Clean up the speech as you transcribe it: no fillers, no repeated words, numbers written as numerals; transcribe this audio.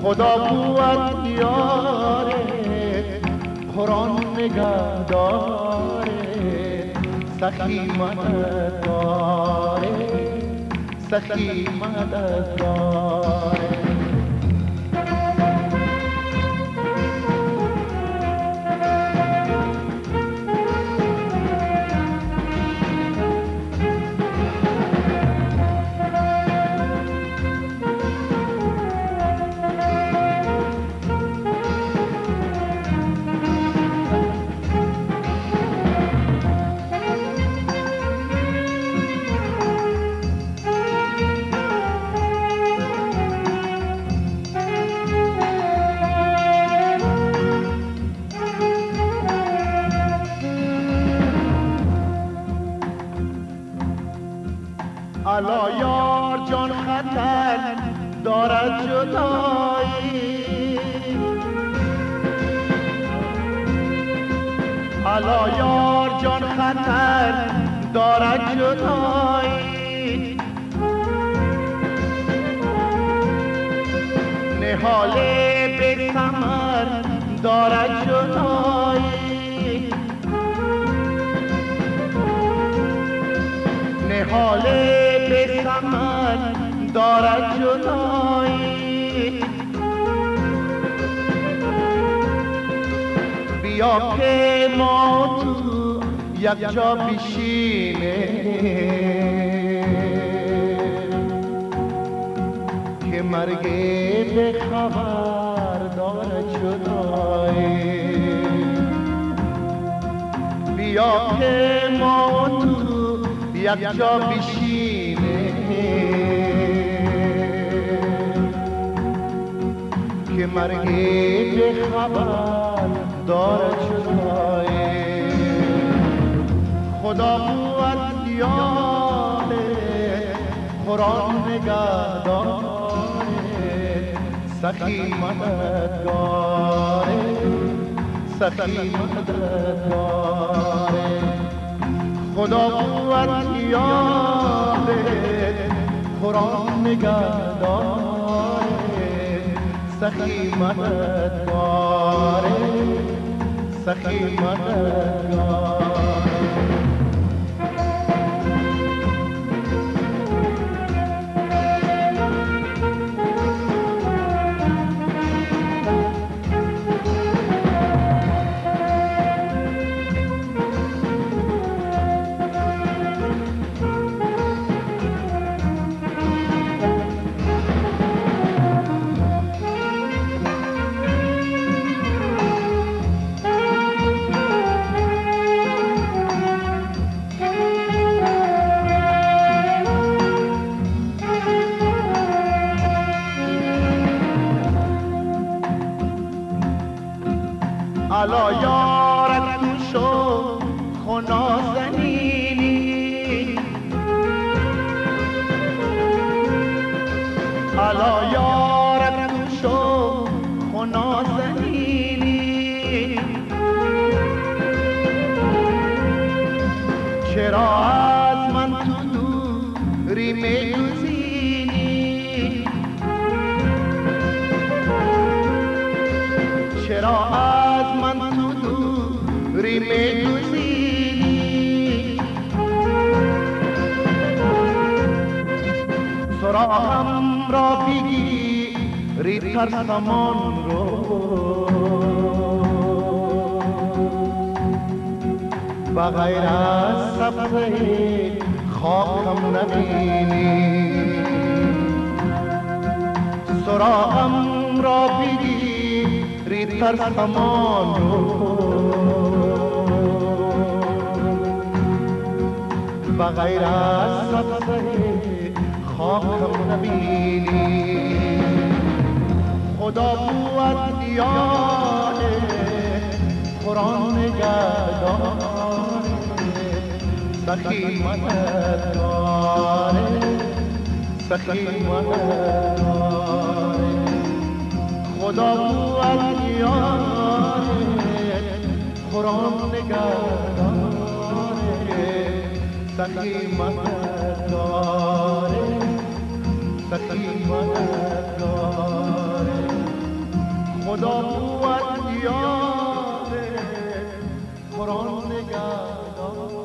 خدا بود یاره قرآن نگه داره سخی مدد داره سخی مدد داره الا یار جان خطر دارد جدایی الا یار جان خطر دارد جدایی نهال به ثمر دارد جدایی نهال به ثمر دارد جدایی بیا که ما تو یک جا بشینه که مرگ به خبر دارد جدایی بیا که ما تو یک جا بشینه که مرگ به خبر دارد جدایی خدا بود یاره قرآن نگه داره سخی مددگاره سخی مددگاره خدا بود یاره قرآن نگه داره سخی مددگاره سخی مددگاره الا یارت تو شو خنازنینی الا یارت تو شو خنازنینی چرا از من تو دوری می‌گزینی چرا از من تو دوری می‌گزینی سراغم را بگیری ترسمان رو بغیر از سبزه خاکم نبینی سراغم را بگیری ترسمان رو بغیر از سبزه خاکم نبینی خدا بود یاره قرآن نگه داره سخی مددگاره سخی مددگاره خدا بود یاره قرآن نگه داره سخی مددگاره سخی مددگاره خدا بود یاره قرآن نگهدار